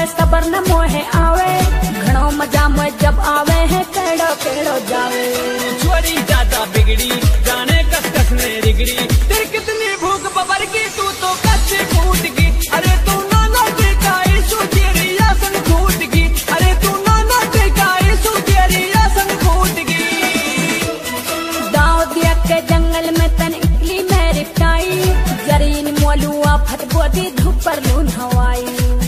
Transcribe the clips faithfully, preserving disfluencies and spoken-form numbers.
आवे सबर न मोहे आवे घणो मजा में जब आवे है केड़ो केड़ो जावे। छोरी ज्यादा बिगड़ी जाने कस कस ने रिगड़ी तेरी कितनी भूख बबर की तू तो कच्चे फूट की। अरे तू नाना टेका इशू तेरी आसन फूट की। अरे तू नाना टेका इशू तेरी आसन फूट की। दाव दिया के जंगल में तन इकली मेरी टाई जरीन मोलुआ फटबोदी धूप पर लून हवाई।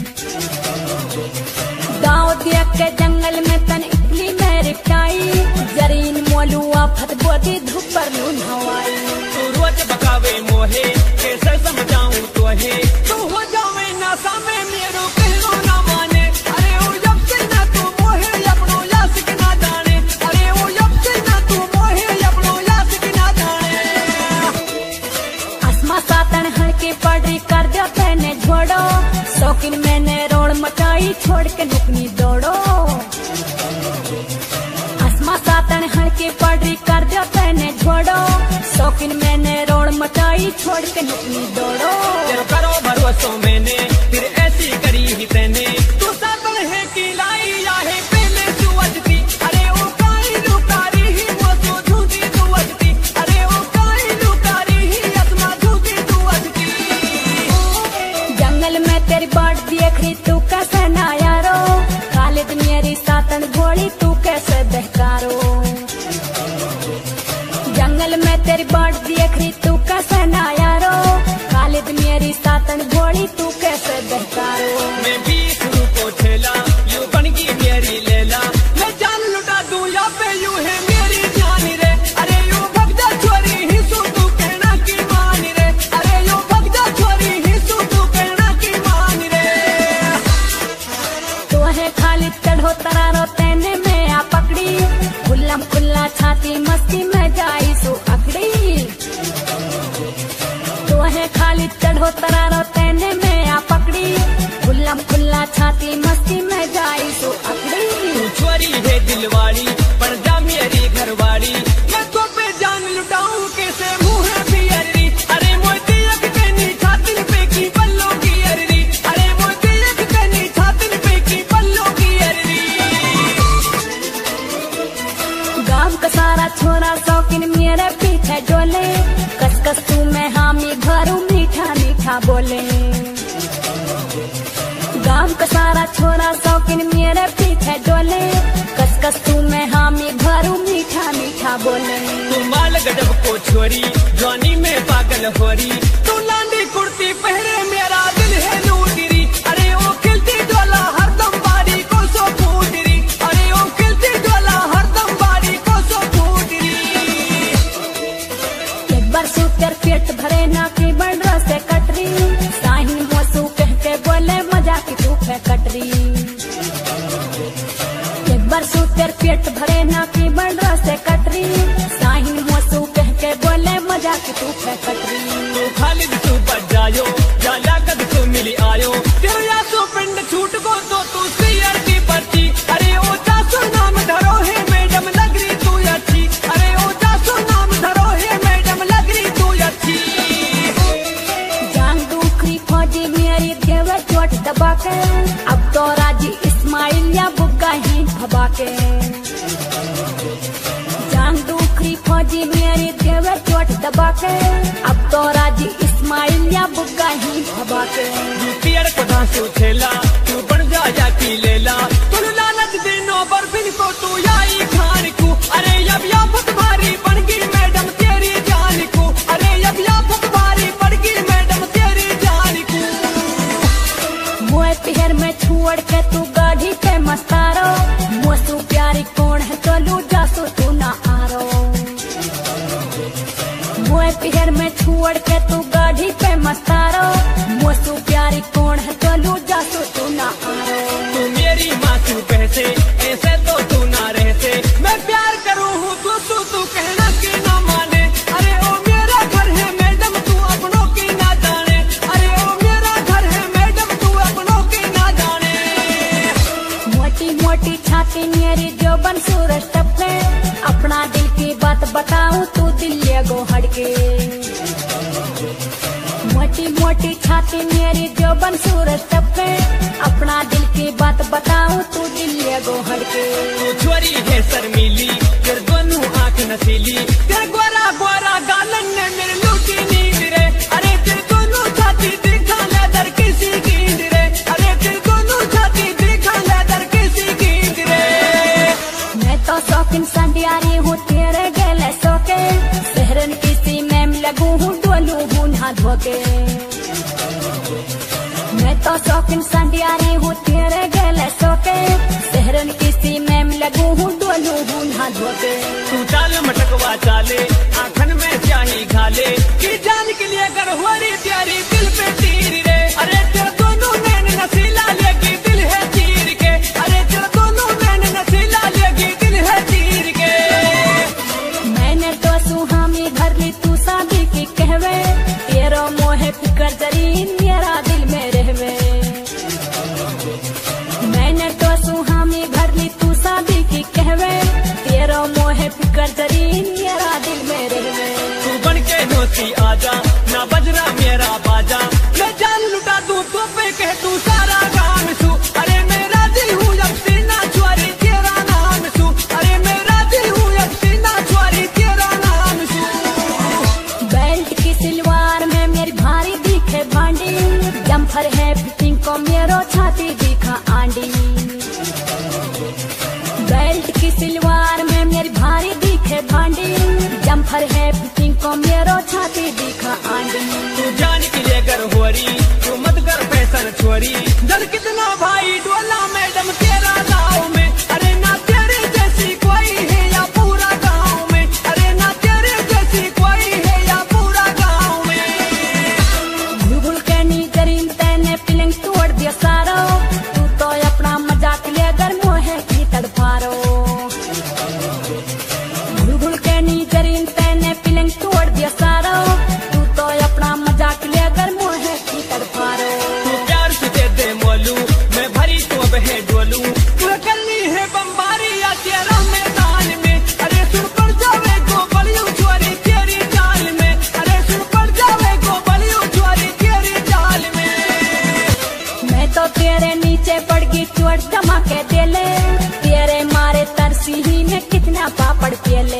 दाव दिया के जंगल में तन इकली मेरी टाई जरीन मोलुआ फटबोदी धूप पर लून हवाई। तू रोज बकावे मोहे कैसे समझाऊं तो है तू हो जावे ना सामे मेरो कहनो ना माने। अरे ओ जब से ना तू मोहे अपनो यासिक ना जाने। अरे ओ जब से ना तू मोहे अपनो यासिक ना जाने। आसमा सातन हड़के पड़ी कर दो तेने छोड़ो शौकीन मैंने रोड मचाई छोड़ के नुकनी दौड़ो। आसमा सातन हड़के पड़ी कर दो तेने छोड़ो शौकीन मैंने रोड मचाई छोड़ के नुकनी दौड़ो। तेरो करो भरोसो मैंने फिर ऐसी करी ही तेने तू सातन है की लाई या है पहले तू अजती। अरे ओ काई लुकारी ही मोसो झूठी तू अजती। अरे ओ काई लुकारी ही आसमा झूठी तू अजती। जंगल में तेरी बाट देख रही तू कैसे ना यारो खालिद मेरी सातन घोड़ी तू कैसे बहकारो। जंगल में तेरी बाट देख रही तू कैसे ना यारो खालिद मेरी सातन घोड़ी तू कैसे बहकारो। मैं भी शुरू को ठेला यू बन गई मेरी लैला मैं जान लुटा दूं या पे यू है मेरी जान रे। अरे यू भगदा छोरी ही सू तू कहना की मान रे। अरे यू भगदा छोरी ही सू तू कहना की मान रे। तो है खाली चढ़ो तरारो तेने में आ पकड़ी खुल्लम खुल्ला छाती मस्ती में जाई सो अकड़ी। तो है खाली चढ़ो तरारो तेने में आ पकड़ी खुल्लम खुल्ला छाती मस्ती में जाई सो अकड़ी। तू छोरी है दिलवाड़ी पर जा मेरी घरवाड़ी मैं तो पे जान लुटाऊं कैसे मुंह है पियरी। अरे मोती एक कहनी छातिन पे की पल्लो की अररी। अरे मोती एक कहनी छातिन पे की पल्लो की अररी। गांव का सारा छोरा शौकीन मेरे पीछे डोले कस कस तू मैं हामी भरू मीठा मीठा बोले। गांव का सारा छोरा शौकीन मेरे पीछे डोले कस कस तू मैं हामी भरू मीठा मीठा बोले। तू माल गजब को छोरी जवानी में पागल होरी तू लांडी कुर्ती पहरे मेरा दिल है लूटरी। अरे ओ खिलती ज्वाला हरदम बारी को सो फूटरी। अरे ओ खिलती ज्वाला हरदम बारी को सो फूटरी। एक बार सू तेर पेट भरे ना की बन से कटरी साहिन मोसू कह के बोले मजा की तू फे कटरी। एक बार सू तेर पेट भरे ना की बन से कटरी साहिन मोसू कह के बोले मजा की तू फे कटरी। तू खालिद तू बच जायो जाला कद तू मिली आयो तेरा या तो पिंड छूट को तो तू सीआर की पर्ची। अरे ओ चासो नाम धरो है मैडम लग रही तू अच्छी। अरे ओ चासो नाम धरो है मैडम लग रही तू अच्छी। जान दूखरी फौजी मेरी देवे चोट दबा के अब तो राजी इस्माइल या बुग्गा ही भबा के। जान दूखरी फौजी मेरी देवे चोट दबा के अब तो राजी इस्माइल या बुग्गा ही भबा के। पियर को धांसू ठेला तू बन जा या की लेला तू लालच देनो बर्फिन को तू याई खान को। अरे अब या फुट भारी बन गई मैडम तेरी जान को। अरे अब या फुट भारी पड़ गई मैडम तेरी जान को। मोए पिहर में छोड़ के तू गाड़ी पे मस्तारो मोसू प्यारी कौन है तो लू जासू तू ना आरो। मोए पिहर में छोड़ के तू गाड़ी पे मस्तारो मोसू प्यारी कौन है तो लू जासू तू ना आरो। तू मेरी मासू पैसे ऐसे तो तू ना रहते मैं प्यार करूँ हूँ तू तू तू कहना की ना माने। अरे ओ मेरा घर है मैडम तू अपनों की ना जाने। अरे ओ मेरा घर है मैडम तू अपनों की ना जाने। मोटी मोटी छाती मेरी जो बन सूरज टपके अपना दिल की बात बताऊं तू दिल ले गो हड़के। मोटी मोटी छाती मेरी जो बन सूरज टपके अपना दिल की बताऊं तू दिल ये गोहड़ के। तू छोरी है शर्मीली, तेरे दोनों आंख नसीली, तेरे गोरा गोरा गालन ने मेरे लूटी नींद रे। अरे तेरे दोनों छाती दिखा लेदर किसी कींद रे। अरे तेरे दोनों छाती दिखा लेदर किसी कींद रे। मैं तो शौकीन संडियारी हूँ तेरे गले सोके, शहरन किसी में लगू हूँ डोलू हूँ नहा धोके। मैं तो शौकीन संडियारी हूँ तेरे गले सोके, शहरन किसी में लगू हूँ डोलू हूँ नहा धोके। तू चाल मटकवा चाले, आंखन में स्याही घाले, की जान के लिए कर होरी प्यारी दिल पे तीर रे। अरे तेरे दोनों नैन नसीला लेगी दिल है तीर के। अरे तेरे दोनों नैन नसीला लेगी दिल है तीर के। मैंने तो सुहामी भर ली तू शादी की कहवे, तेरो मोहे फिकर जरी मेरा दिल में रहवे। मैंने तो सुहामी भर ली तू शादी की कहवे, तेरो मोहे फिकर जरी मेरा दिल में रहवे। तू बन के होती आजा, ना बजरा मेरा बाजा, मैं जान लुटा दूं तो पे कह तू सारा काम सू। अरे मेरा दिल हूँ अब सीना छुआरी तेरा नाम सू। अरे मेरा दिल हूँ अब सीना छुआरी तेरा नाम सू। बेल्ट की सिलवार में मेरी भारी दिखे भांडी, जम्फर है फिटिंग को मेरो छाती दिखा आंडी। बेल्ट की सिलवार में मेरी भारी दिखे भांडी, जम्फर है फिटिंग को मेरो छाती दिखा आंडी। तू जान के लिए कर होरी, तू मत कर फैशन छोरी, दर कितना भाई डोला मैडम तेरा गाँव में। अरे ना तेरे जैसी कोई है या पूरा गाँव में। अरे ना तेरे जैसी कोई है या पूरा गाँव में। भूल के नी करीन तेने फिलिंग तोड़ दिया सारो, तू तो अपना मजाक ले कर मोहे की तड़पारो। भूल के नी करीन तेने फिलिंग तोड़ दिया सारो, तू तो अपना मजाक ले कर मोहे की तड़पारो। तू प्यार से दे दे मोलू, मैं भरी तो अब है डोलू, तू करनी है बम्बारी या तेरा मैदान में। अरे सुन पड़ जावे गो बलियो चोरी तेरी चाल में। अरे सुन पड़ जावे गो बलियो चोरी तेरी चाल में। मैं तो तेरे नीचे पड़ गई चोट जमा के देले, तेरे मारे तरसी ही में कितना पापड़ पेले।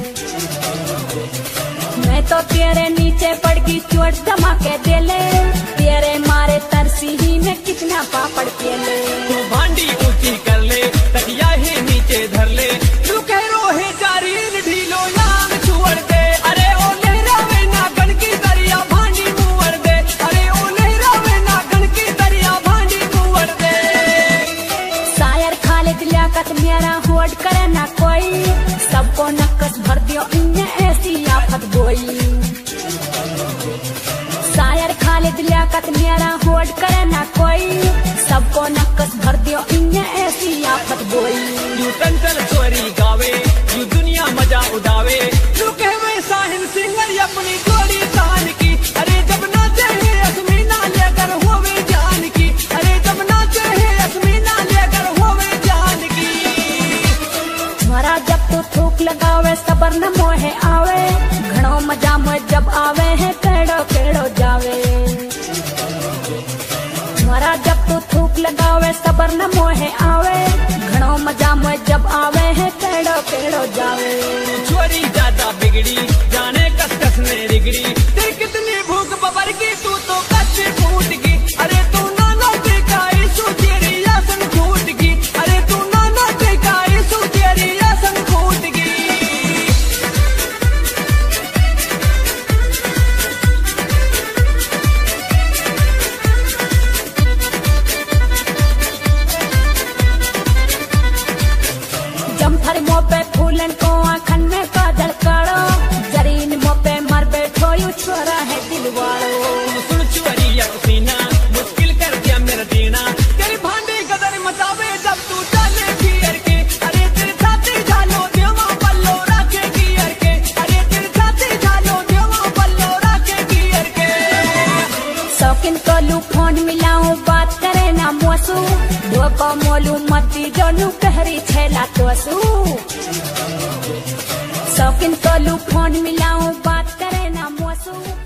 मैं तो तेरे नीचे पड़ गई चोट जमा के देले, तेरे मारे तरसी ही में कितना पापड़ पेले। तू भांडी ऊंची कर ले, तकिया ही नीचे धर ले, तू कह रो है जारीन ढीलो यांग छोड़ दे। अरे ओ लहरावे ना गण की दरिया भांडी मुड़ दे। अरे ओ लहरावे ना गण की दरिया भांडी मुड़ दे। शायर खालिद लियाकत मेरा होड़ करे ना कोई, सबको नक्कस भर दियो इन्हें ऐसी आफत गोई। शायर खालिद लियाकत मेरा होड़ करे ना कोई, सबको नक्कस भर दियो इन्हें ऐसी आफत गोई। यू टंटन चोरी गावे, यू दुनिया मजा उड़ावे, तू कहवे साहिल सिंगर अपनी जोड़ी तान की। अरे जब नाचे है असमीना लेकर होवे जान की। अरे जब नाचे है असमीना लेकर होवे जान की। मारा जब तू थूक लगावे सबर न मोहे आवे, घणो मजा मोह जब आवे है केड़ो केड़ो जावे। मारा जब तू थूक लगावे सबर न मोहे आवे, घणो मजा मोह जब आवे है केड़ो केड़ो जावे। छोरी ज्यादा बिगड़ी, जाने कस कस ने रिगड़ी, तेरी कितनी भूख बबर की तू तो कच्ची फूट गई। अरे तू नाना देखा यीशु तेरी आसन फूट गई। अरे तू नाना देखा यीशु तेरी आसन फूट गई। जम्फर मुँह पे फूलन को आँखन में काजल काढ़ो, जरीन मुँह पे मर बैठो यू छोरा है दिल वालो। सुन चोरी या सीना, मुश्किल कर दिया मेरा जीना, तेरी भांडी कदर मचावे जब तू चले फिर के। अरे तेरी छाती झालो देवा पल्लो राखे गियर के। अरे तेरी छाती झालो देवा पल्लो राखे गियर के। शौकीन को लू फोन मिलाऊं बात करे ना मोसू, दो को मोलू मती जोनू कहरी छेला तोसू। शौकीन को लू फोन मिलाऊं बात करे ना मोसू।